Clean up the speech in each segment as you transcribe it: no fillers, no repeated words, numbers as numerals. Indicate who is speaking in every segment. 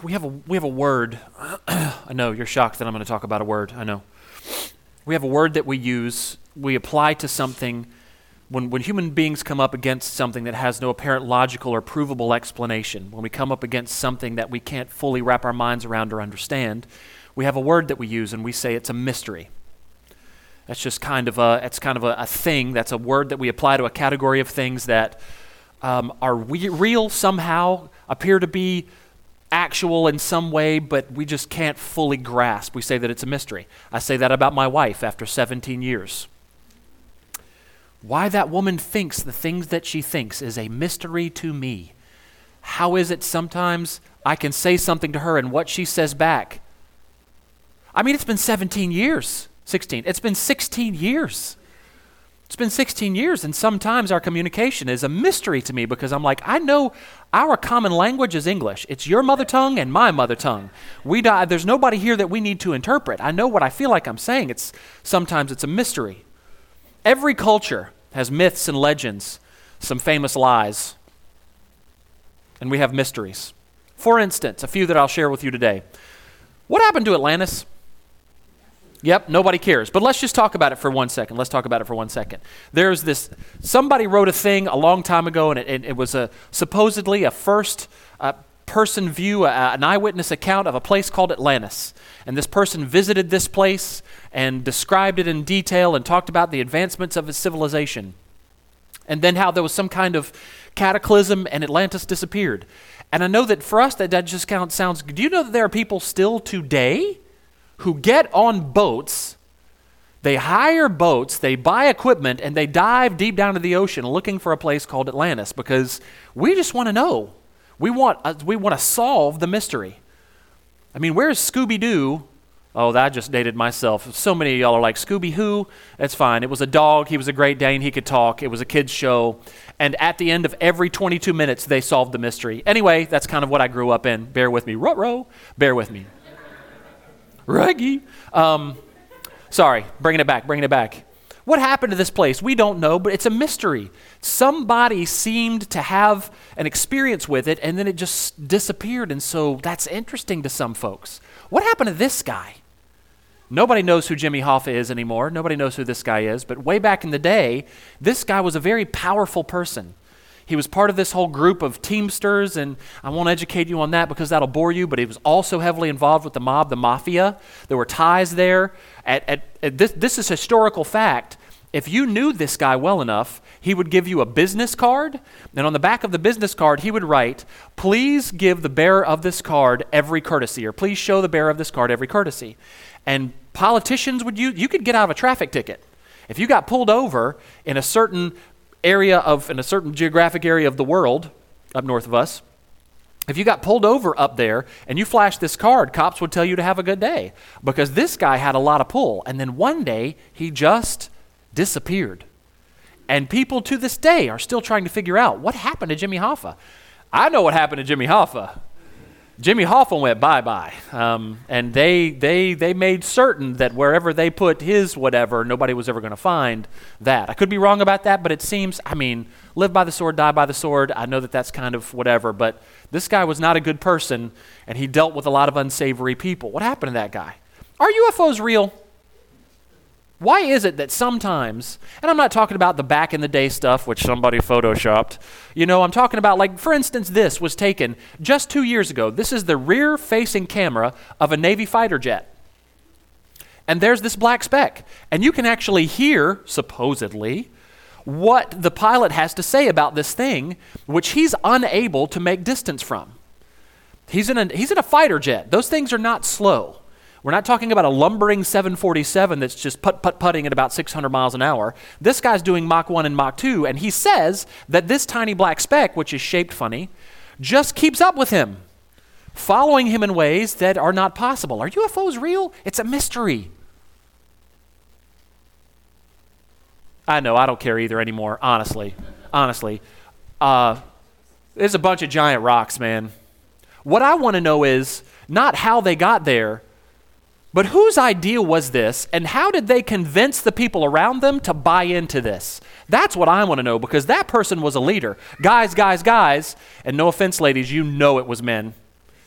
Speaker 1: we have a word. I know you're shocked that I'm going to talk about a word. I know. We have a word that we use. We apply to something when human beings come up against something that has no apparent logical or provable explanation. When we come up against something that we can't fully wrap our minds around or understand, we have a word that we use, and we say it's a mystery. That's just kind of a thing. That's a word that we apply to a category of things that are real somehow, appear to be actual in some way, but we just can't fully grasp. We say that it's a mystery. I say that about my wife after 17 years. Why that woman thinks the things that she thinks is a mystery to me. How is it sometimes I can say something to her and what she says back? I mean, it's been 17 years. 16. It's been 16 years. It's been 16 years, and sometimes our communication is a mystery to me because I'm like, I know our common language is English. It's your mother tongue and my mother tongue. There's nobody here that we need to interpret. I know what I feel like I'm saying. Sometimes it's a mystery. Every culture has myths and legends, some famous lies, and we have mysteries. For instance, a few that I'll share with you today. What happened to Atlantis? Yep, nobody cares. But let's just talk about it for 1 second. There's this, somebody wrote a thing a long time ago, and it was supposedly a first person view, an eyewitness account of a place called Atlantis. And this person visited this place and described it in detail and talked about the advancements of its civilization. And then how there was some kind of cataclysm and Atlantis disappeared. And I know that for us that just sounds, do you know that there are people still today who get on boats, they hire boats, they buy equipment, and they dive deep down to the ocean looking for a place called Atlantis because we just want to know. We want to solve the mystery. I mean, where's Scooby-Doo? Oh, that just dated myself. So many of y'all are like, Scooby-Who? That's fine. It was a dog. He was a Great Dane. He could talk. It was a kid's show. And at the end of every 22 minutes, they solved the mystery. Anyway, that's kind of what I grew up in. Bear with me. Ruh-roh. Bear with me. Reggie. Sorry, bringing it back. What happened to this place? We don't know, but it's a mystery. Somebody seemed to have an experience with it, and then it just disappeared, and so that's interesting to some folks. What happened to this guy? Nobody knows who Jimmy Hoffa is anymore. Nobody knows who this guy is, but way back in the day, this guy was a very powerful person. He was part of this whole group of Teamsters, and I won't educate you on that because that'll bore you, but he was also heavily involved with the mob, the mafia. There were ties there. This is historical fact. If you knew this guy well enough, he would give you a business card, and on the back of the business card, he would write, please give the bearer of this card every courtesy, or please show the bearer of this card every courtesy. And politicians you could get out of a traffic ticket. If you got pulled over in a certain geographic area of the world, up north of us, if you got pulled over up there and you flashed this card, cops would tell you to have a good day because this guy had a lot of pull. And then one day, he just disappeared. And people to this day are still trying to figure out what happened to Jimmy Hoffa. I know what happened to Jimmy Hoffa. Jimmy Hoffa went bye-bye. And they made certain that wherever they put his whatever, nobody was ever going to find that. I could be wrong about that, but it seems, live by the sword, die by the sword. I know that that's kind of whatever, but this guy was not a good person, and he dealt with a lot of unsavory people. What happened to that guy? Are UFOs real? Why is it that sometimes, and I'm not talking about the back in the day stuff, which somebody photoshopped, I'm talking about, like, for instance, this was taken just 2 years ago. This is the rear-facing camera of a Navy fighter jet. And there's this black speck. And you can actually hear, supposedly, what the pilot has to say about this thing, which he's unable to make distance from. He's in a fighter jet. Those things are not slow. We're not talking about a lumbering 747 that's just putting at about 600 miles an hour. This guy's doing Mach 1 and Mach 2, and he says that this tiny black speck, which is shaped funny, just keeps up with him, following him in ways that are not possible. Are UFOs real? It's a mystery. I know, I don't care either anymore, honestly. There's a bunch of giant rocks, man. What I want to know is not how they got there, but whose idea was this, and how did they convince the people around them to buy into this? That's what I want to know, because that person was a leader. Guys, and no offense, ladies, you know it was men.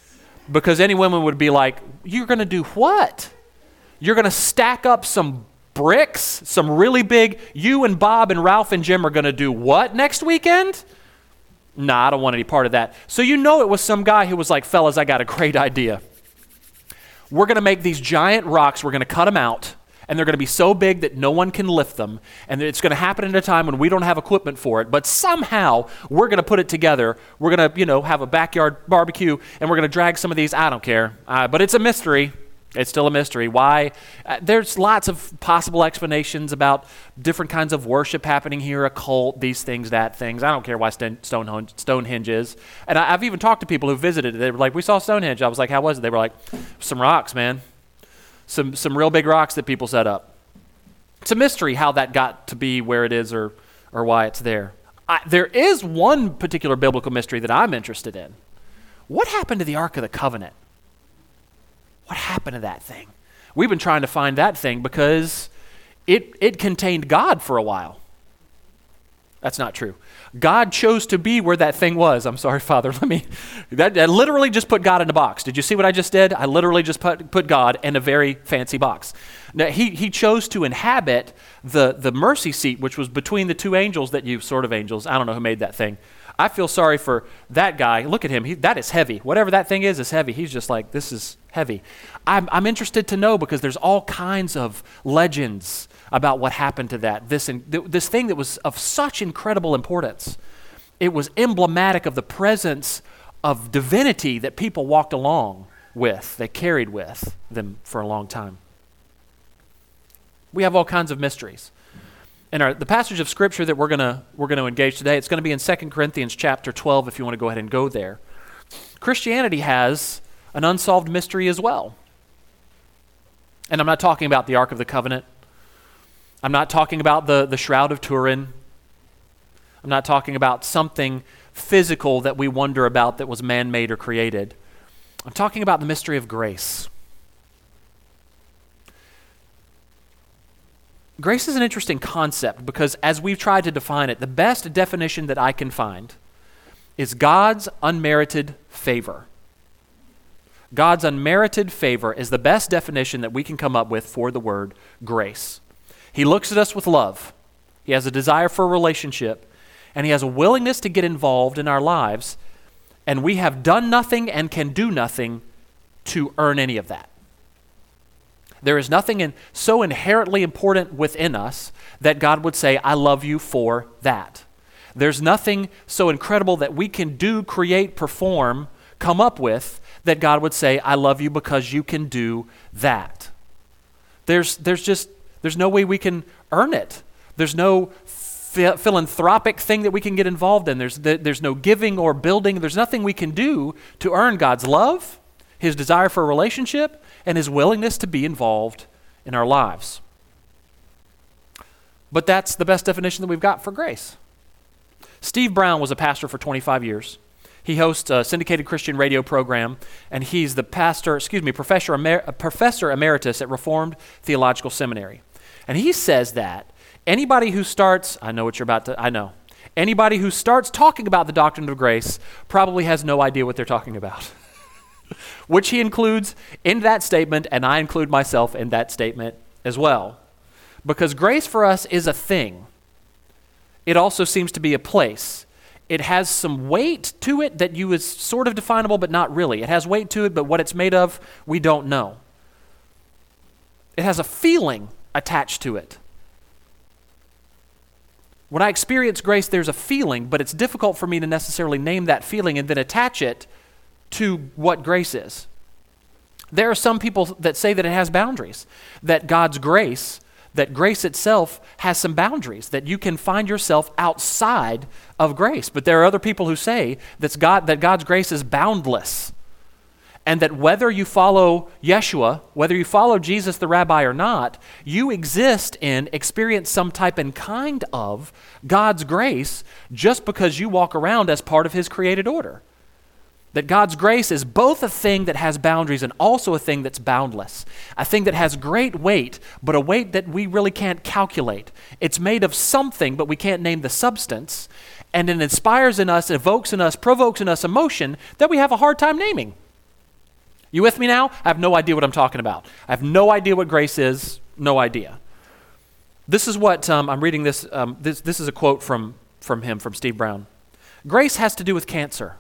Speaker 1: Because any woman would be like, you're going to do what? You're going to stack up some bricks, some really big, you and Bob and Ralph and Jim are going to do what next weekend? Nah, I don't want any part of that. So you know it was some guy who was like, fellas, I got a great idea. We're going to make these giant rocks, we're going to cut them out, and they're going to be so big that no one can lift them, and it's going to happen at a time when we don't have equipment for it, but somehow we're going to put it together. We're going to, have a backyard barbecue, and we're going to drag some of these, I don't care, but it's a mystery. It's still a mystery. Why? There's lots of possible explanations about different kinds of worship happening here, a cult, these things, that things. I don't care why Stonehenge is. And I've even talked to people who visited it. They were like, we saw Stonehenge. I was like, how was it? They were like, some rocks, man. Some real big rocks that people set up. It's a mystery how that got to be where it is or why it's there. There is one particular biblical mystery that I'm interested in. What happened to the Ark of the Covenant? What happened to that thing? We've been trying to find that thing because it contained God for a while. That's not true. God chose to be where that thing was. I'm sorry, Father. I literally just put God in a box. Did you see what I just did? I literally just put God in a very fancy box. Now, he chose to inhabit the mercy seat, which was between the two angels I don't know who made that thing. I feel sorry for that guy. Look at him. That is heavy. Whatever that thing is heavy. He's just like, this is heavy. I'm interested to know because there's all kinds of legends about what happened to that. This thing that was of such incredible importance. It was emblematic of the presence of divinity that people walked along with, they carried with them for a long time. We have all kinds of mysteries. And the passage of Scripture that we're gonna engage today, it's going to be in 2 Corinthians chapter 12 if you want to go ahead and go there. Christianity has an unsolved mystery as well. And I'm not talking about the Ark of the Covenant. I'm not talking about the Shroud of Turin. I'm not talking about something physical that we wonder about that was man-made or created. I'm talking about the mystery of grace. Grace is an interesting concept because as we've tried to define it, the best definition that I can find is God's unmerited favor. God's unmerited favor is the best definition that we can come up with for the word grace. He looks at us with love. He has a desire for a relationship, and he has a willingness to get involved in our lives, and we have done nothing and can do nothing to earn any of that. There is nothing so inherently important within us that God would say, I love you for that. There's nothing so incredible that we can do, create, perform, come up with that God would say, I love you because you can do that. There's no way we can earn it. There's no philanthropic thing that we can get involved in. There's no giving or building. There's nothing we can do to earn God's love, his desire for a relationship, and his willingness to be involved in our lives. But that's the best definition that we've got for grace. Steve Brown was a pastor for 25 years. He hosts a syndicated Christian radio program, and he's the professor emeritus at Reformed Theological Seminary. And he says that anybody who starts talking about the doctrine of grace probably has no idea what they're talking about. Which he includes in that statement, and I include myself in that statement as well. Because grace for us is a thing. It also seems to be a place. It has some weight to it that is sort of definable, but not really. It has weight to it, but what it's made of, we don't know. It has a feeling attached to it. When I experience grace, there's a feeling, but it's difficult for me to necessarily name that feeling and then attach it to what grace is. There are some people that say that it has boundaries, that God's grace, that grace itself has some boundaries, that you can find yourself outside of grace. But there are other people who say that God's grace is boundless, and that whether you follow Yeshua, whether you follow Jesus the Rabbi or not, you experience some type and kind of God's grace just because you walk around as part of his created order. That God's grace is both a thing that has boundaries and also a thing that's boundless. A thing that has great weight, but a weight that we really can't calculate. It's made of something, but we can't name the substance. And it inspires in us, evokes in us, provokes in us emotion that we have a hard time naming. You with me now? I have no idea what I'm talking about. I have no idea what grace is, no idea. This is what, I'm reading this, this is a quote from Steve Brown. Grace has to do with cancer.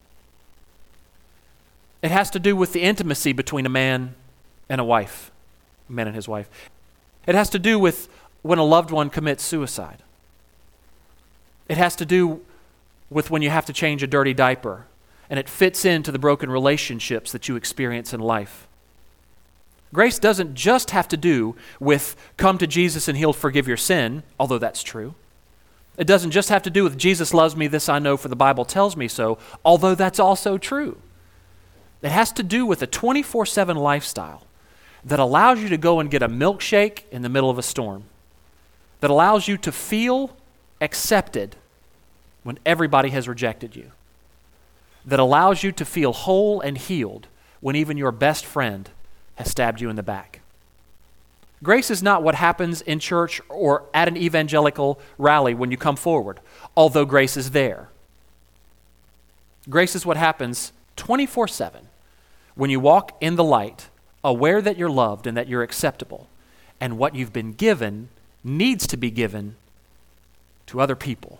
Speaker 1: It has to do with the intimacy between a man and a wife, a man and his wife. It has to do with when a loved one commits suicide. It has to do with when you have to change a dirty diaper, and it fits into the broken relationships that you experience in life. Grace doesn't just have to do with come to Jesus and he'll forgive your sin, although that's true. It doesn't just have to do with Jesus loves me, this I know for the Bible tells me so, although that's also true. It has to do with a 24/7 lifestyle that allows you to go and get a milkshake in the middle of a storm, that allows you to feel accepted when everybody has rejected you, that allows you to feel whole and healed when even your best friend has stabbed you in the back. Grace is not what happens in church or at an evangelical rally when you come forward, although grace is there. Grace is what happens 24/7 when you walk in the light, aware that you're loved and that you're acceptable, and what you've been given needs to be given to other people.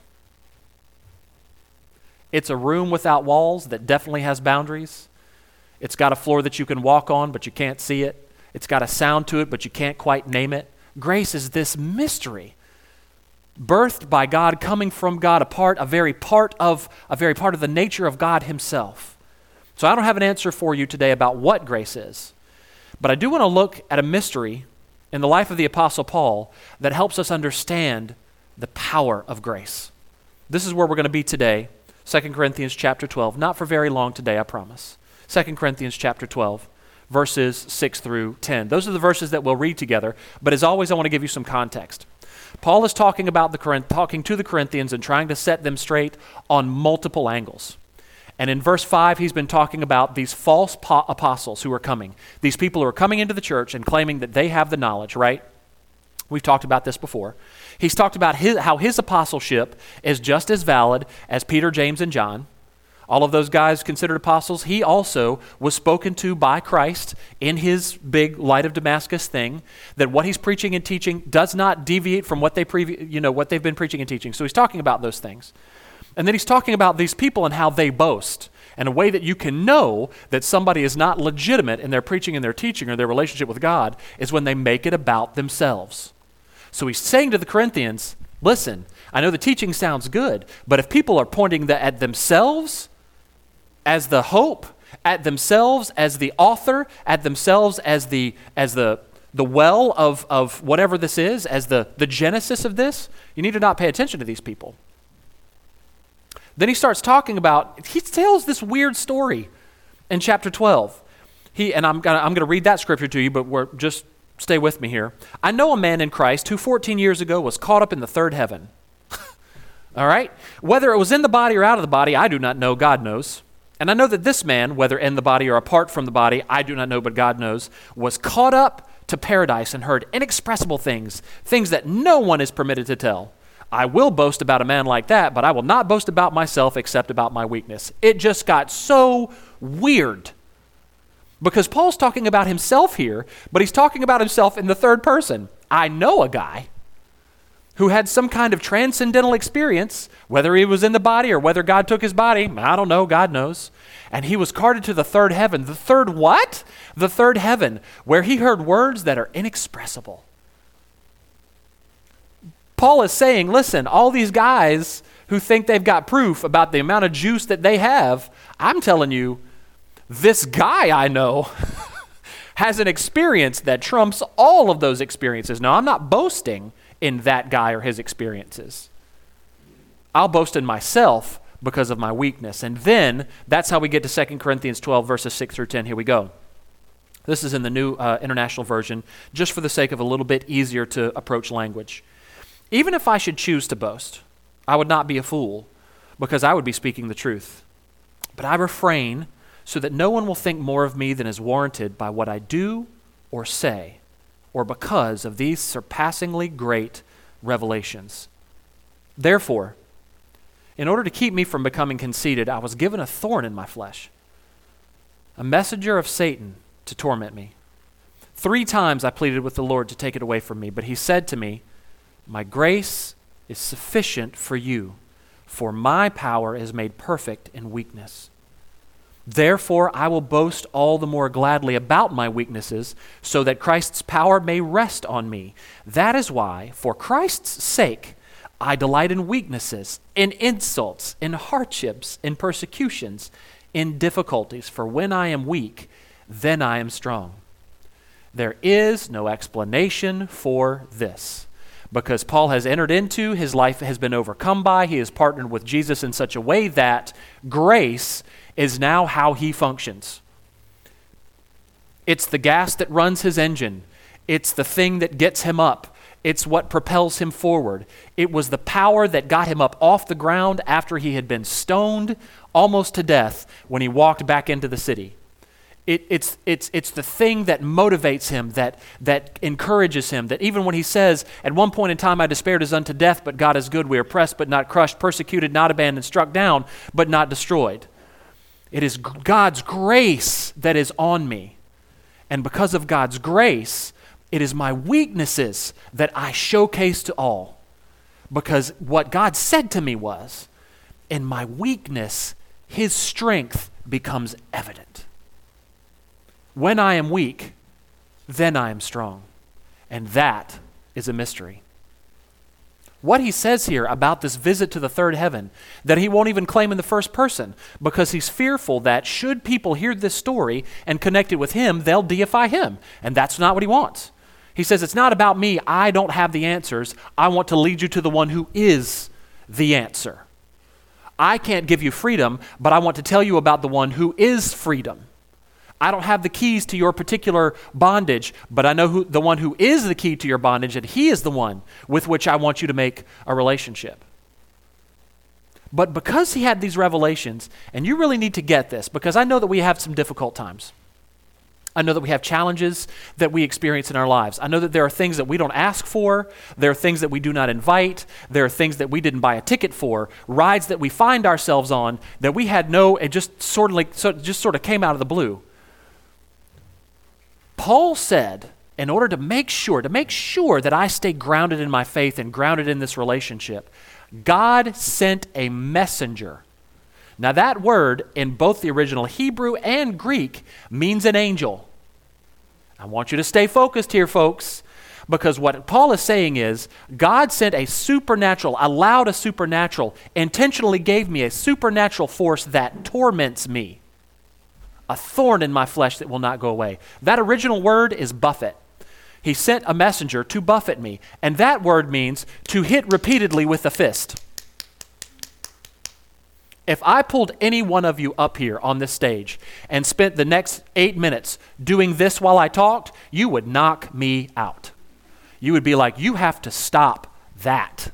Speaker 1: It's a room without walls that definitely has boundaries. It's got a floor that you can walk on, but you can't see it. It's got a sound to it, but you can't quite name it. Grace is this mystery, birthed by God, coming from God, a very part of the nature of God himself. So I don't have an answer for you today about what grace is, but I do want to look at a mystery in the life of the Apostle Paul that helps us understand the power of grace. This is where we're going to be today, 2 Corinthians chapter 12. Not for very long today, I promise. 2 Corinthians chapter 12, verses 6 through 10. Those are the verses that we'll read together, but as always, I want to give you some context. Paul is talking to the Corinthians and trying to set them straight on multiple angles. And in verse 5, he's been talking about these false apostles who are coming. These people who are coming into the church and claiming that they have the knowledge, right? We've talked about this before. He's talked about how his apostleship is just as valid as Peter, James, and John. All of those guys considered apostles. He also was spoken to by Christ in his big Light of Damascus thing, that what he's preaching and teaching does not deviate from what they've been preaching and teaching. So he's talking about those things. And then he's talking about these people and how they boast. And a way that you can know that somebody is not legitimate in their preaching and their teaching or their relationship with God is when they make it about themselves. So he's saying to the Corinthians, listen, I know the teaching sounds good, but if people are pointing at themselves as the hope, at themselves as the author, at themselves as the well of whatever this is, as the genesis of this, you need to not pay attention to these people. Then he starts talking about, he tells this weird story in chapter 12. I'm going to read that scripture to you, but just stay with me here. I know a man in Christ who 14 years ago was caught up in the third heaven. All right? Whether it was in the body or out of the body, I do not know, God knows. And I know that this man, whether in the body or apart from the body, I do not know, but God knows, was caught up to paradise and heard inexpressible things that no one is permitted to tell. I will boast about a man like that, but I will not boast about myself except about my weakness. It just got so weird because Paul's talking about himself here, but he's talking about himself in the third person. I know a guy who had some kind of transcendental experience, whether he was in the body or whether God took his body, I don't know, God knows. And he was carted to the third heaven. The third what? The third heaven, where he heard words that are inexpressible. Paul is saying, listen, all these guys who think they've got proof about the amount of juice that they have, I'm telling you, this guy I know has an experience that trumps all of those experiences. Now, I'm not boasting in that guy or his experiences. I'll boast in myself because of my weakness. And then that's how we get to 2 Corinthians 12, verses 6 through 10. Here we go. This is in the New International Version, just for the sake of a little bit easier to approach language. Even if I should choose to boast, I would not be a fool, because I would be speaking the truth. But I refrain so that no one will think more of me than is warranted by what I do or say, or because of these surpassingly great revelations. Therefore, in order to keep me from becoming conceited, I was given a thorn in my flesh, a messenger of Satan to torment me. 3 times I pleaded with the Lord to take it away from me, but he said to me, my grace is sufficient for you, for my power is made perfect in weakness. Therefore, I will boast all the more gladly about my weaknesses, so that Christ's power may rest on me. That is why, for Christ's sake, I delight in weaknesses, in insults, in hardships, in persecutions, in difficulties. For when I am weak, then I am strong. There is no explanation for this, because Paul has entered into, his life has been overcome by, he has partnered with Jesus in such a way that grace is now how he functions. It's the gas that runs his engine. It's the thing that gets him up. It's what propels him forward. It was the power that got him up off the ground after he had been stoned almost to death when he walked back into the city. It's the thing that motivates him, that encourages him, that even when he says, at one point in time I despaired as unto death, but God is good. We are pressed but not crushed, persecuted, not abandoned, struck down, but not destroyed. It is God's grace that is on me. And because of God's grace, it is my weaknesses that I showcase to all. Because what God said to me was, in my weakness, his strength becomes evident. When I am weak, then I am strong. And that is a mystery. What he says here about this visit to the third heaven, that he won't even claim in the first person, because he's fearful that should people hear this story and connect it with him, they'll deify him. And that's not what he wants. He says, it's not about me. I don't have the answers. I want to lead you to the one who is the answer. I can't give you freedom, but I want to tell you about the one who is freedom. I don't have the keys to your particular bondage, but I know the one who is the key to your bondage, and he is the one with which I want you to make a relationship. But because he had these revelations, and you really need to get this, because I know that we have some difficult times. I know that we have challenges that we experience in our lives. I know that there are things that we don't ask for. There are things that we do not invite. There are things that we didn't buy a ticket for, rides that we find ourselves on that we had it just sort of came out of the blue. Paul said, in order to make sure that I stay grounded in my faith and grounded in this relationship, God sent a messenger. Now that word in both the original Hebrew and Greek means an angel. I want you to stay focused here, folks, because what Paul is saying is God sent allowed a supernatural, intentionally gave me a supernatural force that torments me. A thorn in my flesh that will not go away. That original word is buffet. He sent a messenger to buffet me, and that word means to hit repeatedly with a fist. If I pulled any one of you up here on this stage and spent the next 8 minutes doing this while I talked, you would knock me out. You would be like, you have to stop that.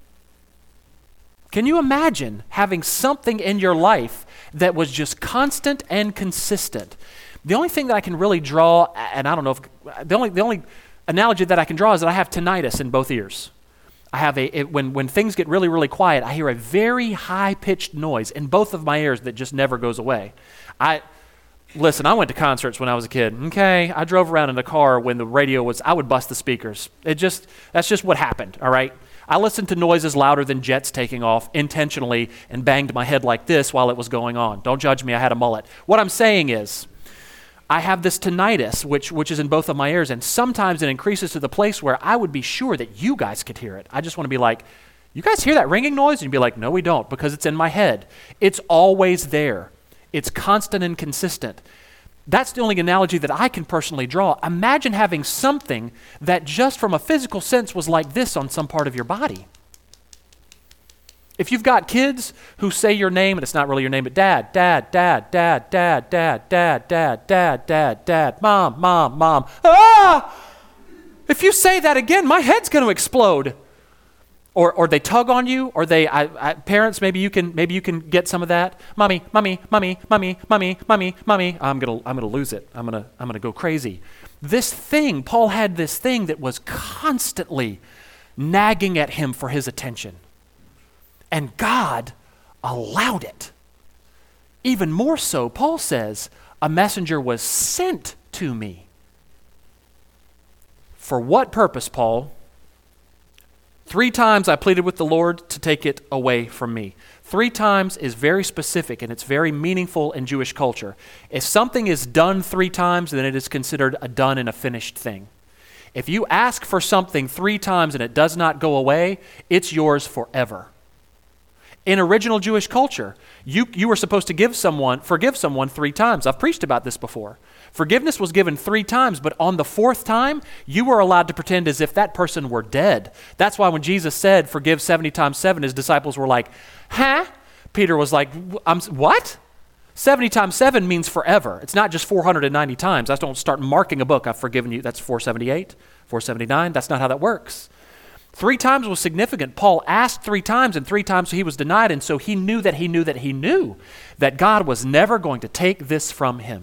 Speaker 1: Can you imagine having something in your life that was just constant and consistent? The only thing that I can really draw, and I don't know if, the only analogy that I can draw is that I have tinnitus in both ears. I have when things get really, really quiet, I hear a very high-pitched noise in both of my ears that just never goes away. Listen, I went to concerts when I was a kid, okay? I drove around in a car when the radio was, I would bust the speakers. That's just what happened, all right? I listened to noises louder than jets taking off intentionally and banged my head like this while it was going on. Don't judge me, I had a mullet. What I'm saying is, I have this tinnitus, which is in both of my ears, and sometimes it increases to the place where I would be sure that you guys could hear it. I just want to be like, you guys hear that ringing noise? And you'd be like, no, we don't, because it's in my head. It's always there. It's constant and consistent. That's the only analogy that I can personally draw. Imagine having something that just from a physical sense was like this on some part of your body. If you've got kids who say your name, and it's not really your name, but dad, dad, dad, dad, dad, dad, dad, dad, dad, dad, dad, mom, mom, mom, ah! If you say that again, my head's going to explode. Or they tug on you, or parents, maybe you can get some of that. Mommy, mommy, mommy, mommy, mommy, mommy, mommy. I'm gonna lose it. I'm gonna go crazy. This thing, Paul had this thing that was constantly nagging at him for his attention. And God allowed it. Even more so, Paul says, a messenger was sent to me. For what purpose, Paul? 3 times I pleaded with the Lord to take it away from me. 3 times is very specific and it's very meaningful in Jewish culture. If something is done 3 times, then it is considered a done and a finished thing. If you ask for something 3 times and it does not go away, it's yours forever. In original Jewish culture, you were supposed to forgive someone 3 times. I've preached about this before. Forgiveness was given 3 times, but on the 4th time, you were allowed to pretend as if that person were dead. That's why when Jesus said, forgive 70 times 7, his disciples were like, huh? Peter was like, what? 70 times 7 means forever. It's not just 490 times. I don't start marking a book. I've forgiven you. That's 478, 479. That's not how that works. 3 times was significant. Paul asked 3 times, and 3 times he was denied, and so he knew that God was never going to take this from him.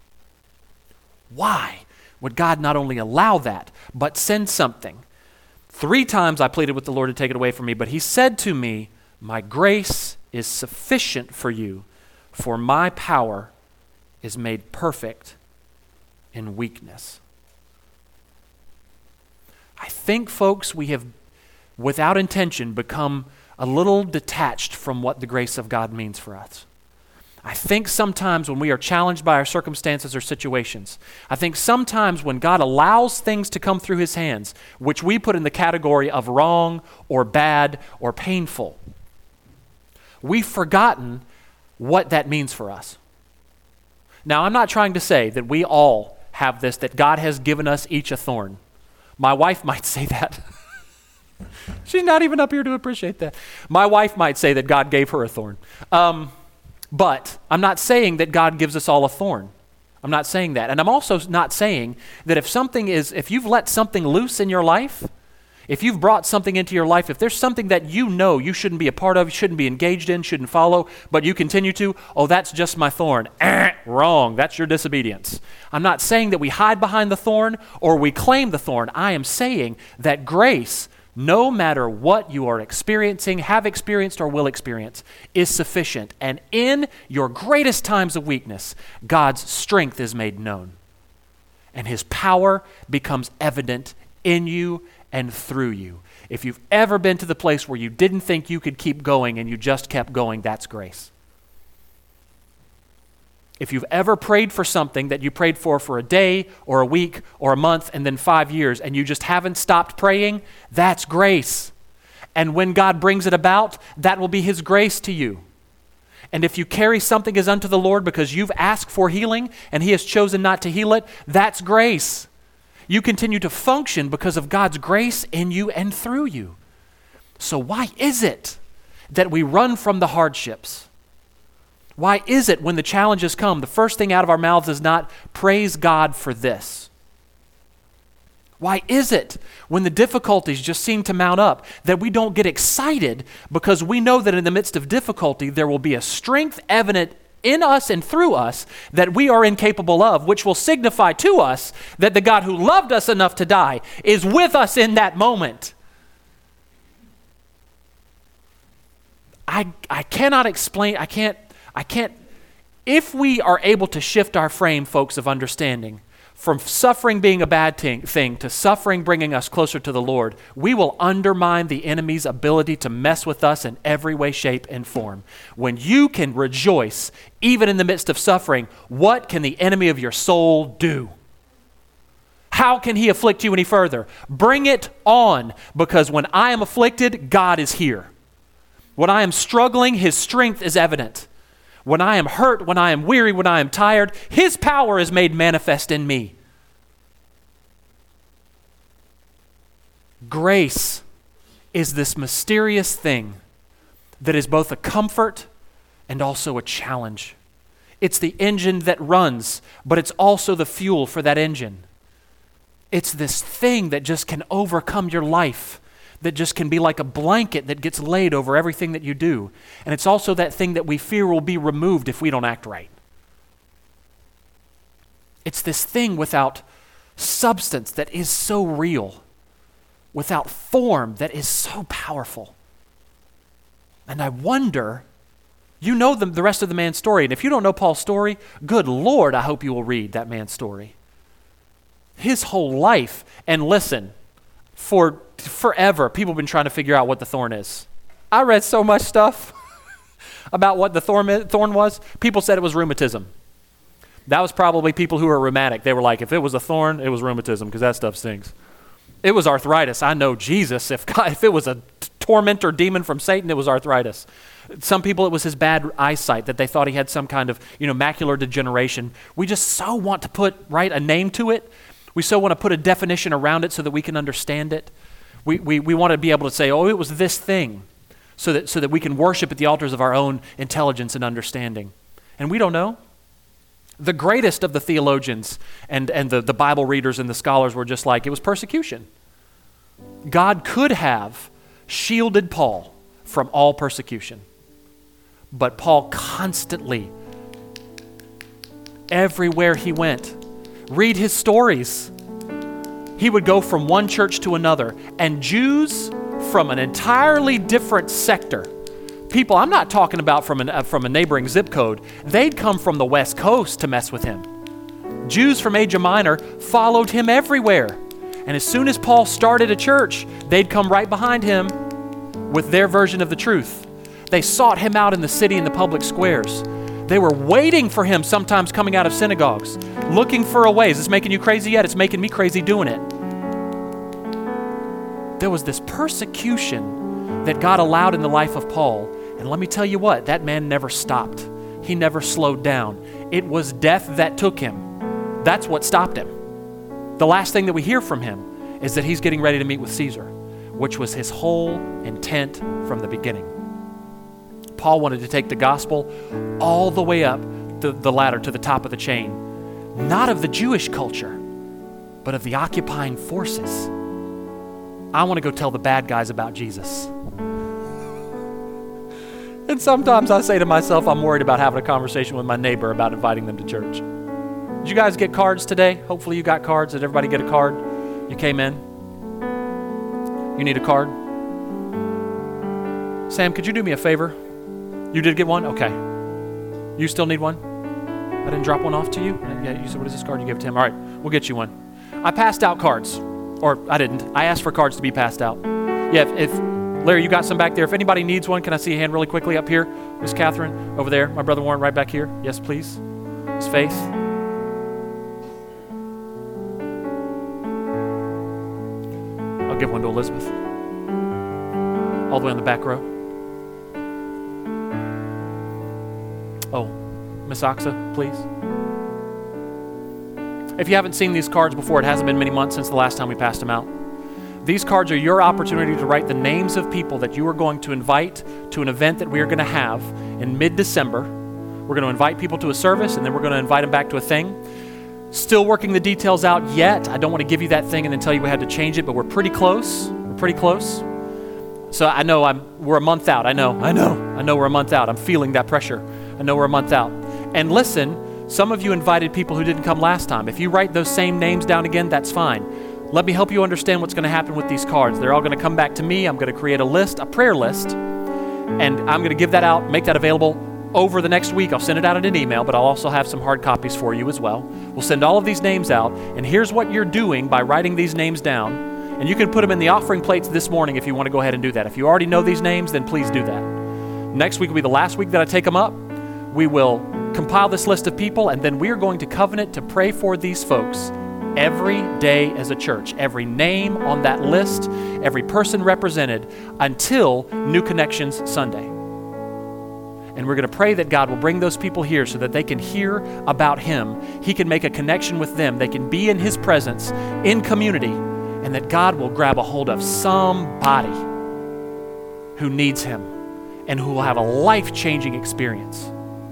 Speaker 1: Why would God not only allow that, but send something? 3 times I pleaded with the Lord to take it away from me, but he said to me, my grace is sufficient for you, for my power is made perfect in weakness. I think, folks, we have, without intention, become a little detached from what the grace of God means for us. I think sometimes when we are challenged by our circumstances or situations, I think sometimes when God allows things to come through his hands, which we put in the category of wrong or bad or painful, we've forgotten what that means for us. Now, I'm not trying to say that we all have this, that God has given us each a thorn. My wife might say that. She's not even up here to appreciate that. My wife might say that God gave her a thorn. But I'm not saying that God gives us all a thorn. I'm not saying that. And I'm also not saying that if you've let something loose in your life, if you've brought something into your life, if there's something that you know you shouldn't be a part of, you shouldn't be engaged in, shouldn't follow, but you continue to, that's just my thorn. Wrong. That's your disobedience. I'm not saying that we hide behind the thorn or we claim the thorn. I am saying that grace, no matter what you are experiencing, have experienced, or will experience, is sufficient. And in your greatest times of weakness, God's strength is made known. And his power becomes evident in you and through you. If you've ever been to the place where you didn't think you could keep going and you just kept going, that's grace. If you've ever prayed for something that you prayed for a day or a week or a month and then 5 years and you just haven't stopped praying, that's grace. And when God brings it about, that will be his grace to you. And if you carry something as unto the Lord because you've asked for healing and he has chosen not to heal it, that's grace. You continue to function because of God's grace in you and through you. So why is it that we run from the hardships? Why is it when the challenges come, the first thing out of our mouths is not, praise God for this? Why is it when the difficulties just seem to mount up that we don't get excited because we know that in the midst of difficulty there will be a strength evident in us and through us that we are incapable of, which will signify to us that the God who loved us enough to die is with us in that moment? I cannot explain, I can't, if we are able to shift our frame, folks, of understanding from suffering being a bad thing to suffering bringing us closer to the Lord, we will undermine the enemy's ability to mess with us in every way, shape, and form. When you can rejoice, even in the midst of suffering, what can the enemy of your soul do? How can he afflict you any further? Bring it on, because when I am afflicted, God is here. When I am struggling, his strength is evident. When I am hurt, when I am weary, when I am tired, his power is made manifest in me. Grace is this mysterious thing that is both a comfort and also a challenge. It's the engine that runs, but it's also the fuel for that engine. It's this thing that just can overcome your life, that just can be like a blanket that gets laid over everything that you do. And it's also that thing that we fear will be removed if we don't act right. It's this thing without substance that is so real, without form that is so powerful. And I wonder You know the rest of the man's story. And if you don't know Paul's story, good Lord, I hope you will read that man's story. His whole life. And listen, for forever, people have been trying to figure out what the thorn is. I read so much stuff about what the thorn was. People said it was rheumatism. That was probably people who were rheumatic. They were like, if it was a thorn, it was rheumatism because that stuff stings. It was arthritis. I know Jesus. If it was a tormentor demon from Satan, it was arthritis. Some people, it was his bad eyesight that they thought he had some kind of, macular degeneration. We just so want to put, a name to it. We so want to put a definition around it so that we can understand it. We want to be able to say, oh, it was this thing, so that we can worship at the altars of our own intelligence and understanding. And we don't know. The greatest of the theologians and the Bible readers and the scholars were just like, it was persecution. God could have shielded Paul from all persecution. But Paul constantly, everywhere he went, read his stories. He would go from one church to another, and Jews from an entirely different sector, people I'm not talking about from a neighboring zip code, they'd come from the West Coast to mess with him. Jews from Asia Minor followed him everywhere. And as soon as Paul started a church, they'd come right behind him with their version of the truth. They sought him out in the city in the public squares. They were waiting for him, sometimes coming out of synagogues, looking for a way. Is this making you crazy yet? It's making me crazy doing it. There was this persecution that God allowed in the life of Paul. And let me tell you what, that man never stopped. He never slowed down. It was death that took him. That's what stopped him. The last thing that we hear from him is that he's getting ready to meet with Caesar, which was his whole intent from the beginning. Paul wanted to take the gospel all the way up the ladder to the top of the chain, not of the Jewish culture, but of the occupying forces. I want to go tell the bad guys about Jesus. And sometimes I say to myself, I'm worried about having a conversation with my neighbor about inviting them to church. Did you guys get cards today? Hopefully you got cards. Did everybody get a card? You came in? You need a card? Sam, could you do me a favor? You did get one? Okay. You still need one? I didn't drop one off to you? Yeah, you said, what is this card? You gave it to him. All right, we'll get you one. I passed out cards. Or I didn't. I asked for cards to be passed out. Yeah, if Larry, you got some back there. If anybody needs one, can I see a hand really quickly up here? Miss Catherine, over there. My brother Warren, right back here. Yes, please. Miss Faith. I'll give one to Elizabeth. All the way on the back row. Oh, Miss Oxa, please. If you haven't seen these cards before, it hasn't been many months since the last time we passed them out. These cards are your opportunity to write the names of people that you are going to invite to an event that we are going to have in mid-December. We're going to invite people to a service, and then we're going to invite them back to a thing. Still working the details out yet. I don't want to give you that thing and then tell you we had to change it, but we're pretty close. We're pretty close. So I know we're a month out. I know we're a month out. I'm feeling that pressure. I know we're a month out. And listen, some of you invited people who didn't come last time. If you write those same names down again, that's fine. Let me help you understand what's going to happen with these cards. They're all going to come back to me. I'm going to create a list, a prayer list, and I'm going to give that out, make that available over the next week. I'll send it out in an email, but I'll also have some hard copies for you as well. We'll send all of these names out, and here's what you're doing by writing these names down. And you can put them in the offering plates this morning if you want to go ahead and do that. If you already know these names, then please do that. Next week will be the last week that I take them up. We will compile this list of people, and then we are going to covenant to pray for these folks every day as a church. Every name on that list, every person represented until New Connections Sunday. And we're going to pray that God will bring those people here so that they can hear about Him. He can make a connection with them. They can be in His presence, in community, and that God will grab a hold of somebody who needs Him and who will have a life-changing experience.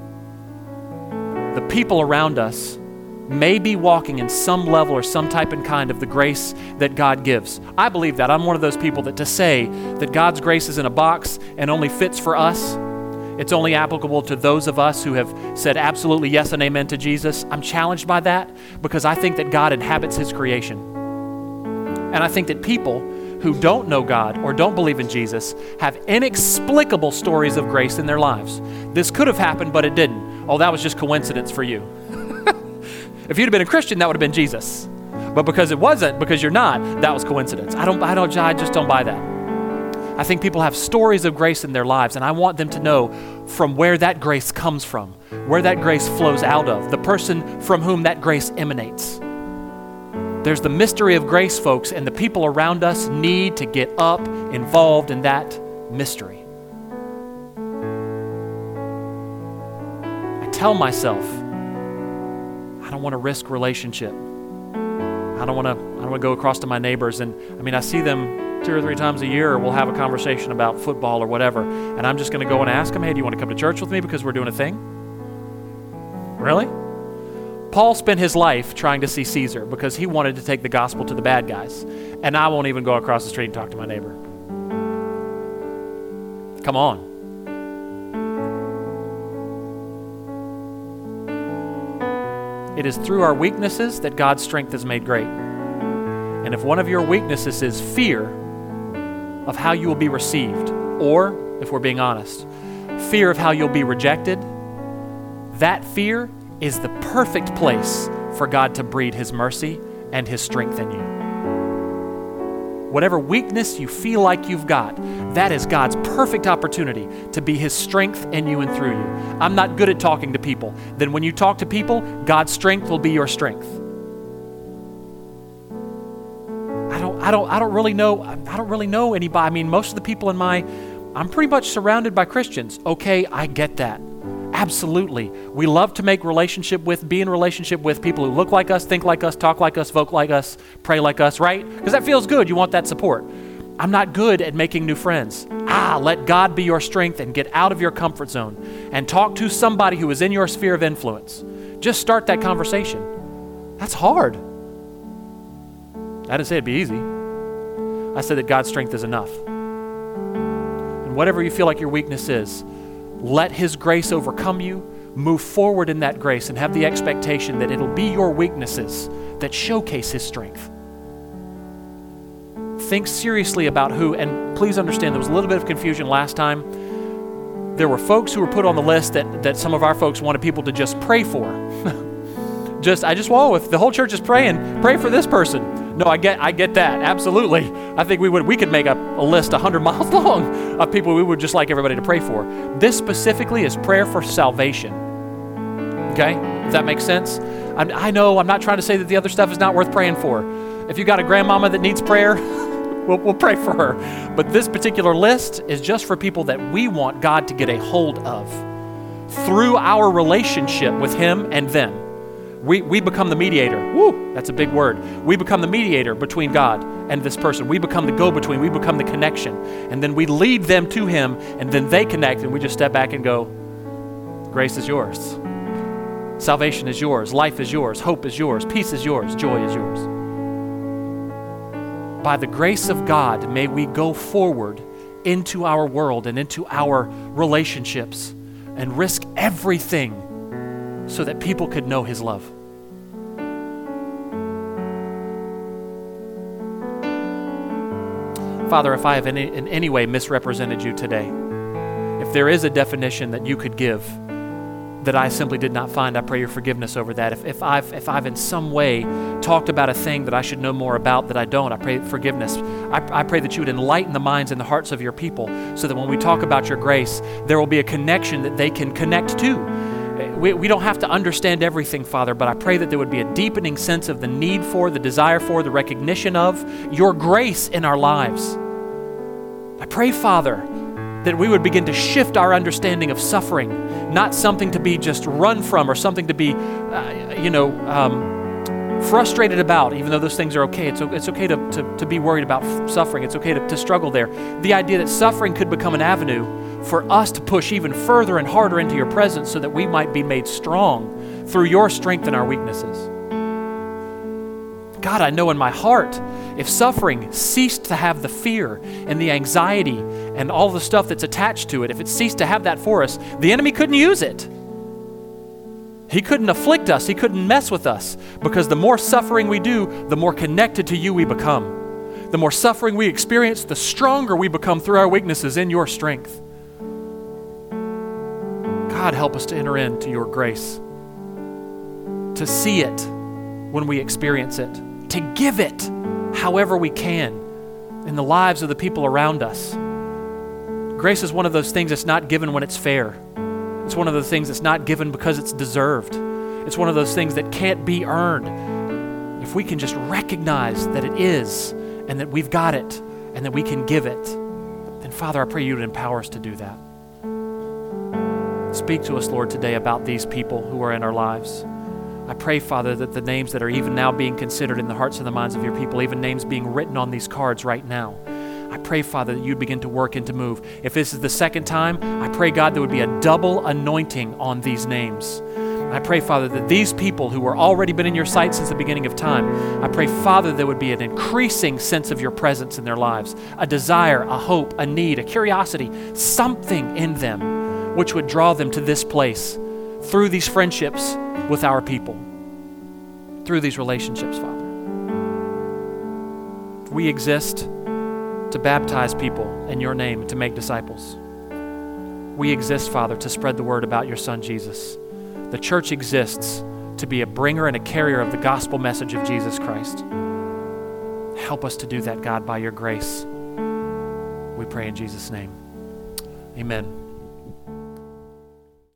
Speaker 1: The people around us may be walking in some level or some type and kind of the grace that God gives. I believe that. I'm one of those people that to say that God's grace is in a box and only fits for us, it's only applicable to those of us who have said absolutely yes and amen to Jesus. I'm challenged by that because I think that God inhabits His creation. And I think that people who don't know God or don't believe in Jesus have inexplicable stories of grace in their lives. This could have happened, but it didn't. Oh, that was just coincidence for you. If you'd have been a Christian, that would have been Jesus. But because it wasn't, because you're not, that was coincidence. I just don't buy that. I think people have stories of grace in their lives, and I want them to know from where that grace comes from, where that grace flows out of, the person from whom that grace emanates. There's the mystery of grace, folks, and the people around us need to get up involved in that mystery. I tell myself, I don't want to risk relationship. I don't want to go across to my neighbors, and I see them 2 or 3 times a year, or we'll have a conversation about football or whatever, and I'm just going to go and ask them, hey, do you want to come to church with me because we're doing a thing? Really? Paul spent his life trying to see Caesar because he wanted to take the gospel to the bad guys, and I won't even go across the street and talk to my neighbor. Come on. It is through our weaknesses that God's strength is made great. And if one of your weaknesses is fear of how you will be received, or, if we're being honest, fear of how you'll be rejected, that fear is the perfect place for God to breed His mercy and His strength in you. Whatever weakness you feel like you've got, that is God's perfect opportunity to be His strength in you and through you. I'm not good at talking to people. Then when you talk to people, God's strength will be your strength. I don't really know anybody. Most of the people I'm pretty much surrounded by Christians. Okay, I get that. Absolutely. We love to be in relationship with people who look like us, think like us, talk like us, vote like us, pray like us, right? Because that feels good. You want that support. I'm not good at making new friends. Let God be your strength and get out of your comfort zone and talk to somebody who is in your sphere of influence. Just start that conversation. That's hard. I didn't say it'd be easy. I said that God's strength is enough. And whatever you feel like your weakness is, let His grace overcome you, move forward in that grace, and have the expectation that it'll be your weaknesses that showcase His strength. Think seriously about who, and please understand there was a little bit of confusion last time. There were folks who were put on the list that some of our folks wanted people to just pray for. If the whole church is praying, pray for this person. No, I get that, absolutely. I think we could make a list 100 miles long of people we would just like everybody to pray for. This specifically is prayer for salvation. Okay? Does that make sense? I know, I'm not trying to say that the other stuff is not worth praying for. If you got a grandmama that needs prayer, we'll pray for her. But this particular list is just for people that we want God to get a hold of through our relationship with Him and them. We become the mediator. Woo, that's a big word. We become the mediator between God and this person. We become the go-between. We become the connection. And then we lead them to Him, and then they connect, and we just step back and go, grace is yours. Salvation is yours. Life is yours. Hope is yours. Peace is yours. Joy is yours. By the grace of God, may we go forward into our world and into our relationships and risk everything so that people could know His love. Father, if I have in any way misrepresented you today, if there is a definition that you could give that I simply did not find, I pray your forgiveness over that. If I've in some way talked about a thing that I should know more about that I don't, I pray forgiveness. I pray that you would enlighten the minds and the hearts of your people so that when we talk about your grace, there will be a connection that they can connect to. We don't have to understand everything, Father, but I pray that there would be a deepening sense of the need for, the desire for, the recognition of your grace in our lives. I pray, Father, that we would begin to shift our understanding of suffering, not something to be just run from or something to be, frustrated about, even though those things are okay. It's okay to be worried about suffering. It's okay to struggle there. The idea that suffering could become an avenue for us to push even further and harder into your presence so that we might be made strong through your strength in our weaknesses. God, I know in my heart, if suffering ceased to have the fear and the anxiety and all the stuff that's attached to it, if it ceased to have that for us, the enemy couldn't use it. He couldn't afflict us. He couldn't mess with us, because the more suffering we do, the more connected to you we become. the more suffering we experience, the stronger we become through our weaknesses in your strength. God, help us to enter into your grace, to see it when we experience it, to give it however we can in the lives of the people around us. Grace is one of those things that's not given when it's fair. It's one of those things that's not given because it's deserved. It's one of those things that can't be earned. If we can just recognize that it is, and that we've got it, and that we can give it, then Father, I pray you would empower us to do that. Speak to us, Lord, today about these people who are in our lives. I pray, Father, that the names that are even now being considered in the hearts and the minds of your people, even names being written on these cards right now, I pray, Father, that you'd begin to work and to move. If this is the second time, I pray, God, there would be a double anointing on these names. I pray, Father, that these people who were already been in your sight since the beginning of time, I pray, Father, there would be an increasing sense of your presence in their lives, a desire, a hope, a need, a curiosity, something in them which would draw them to this place through these friendships with our people, through these relationships, Father. We exist to baptize people in your name and to make disciples. We exist, Father, to spread the word about your Son, Jesus. The church exists to be a bringer and a carrier of the gospel message of Jesus Christ. Help us to do that, God, by your grace. We pray in Jesus' name. Amen.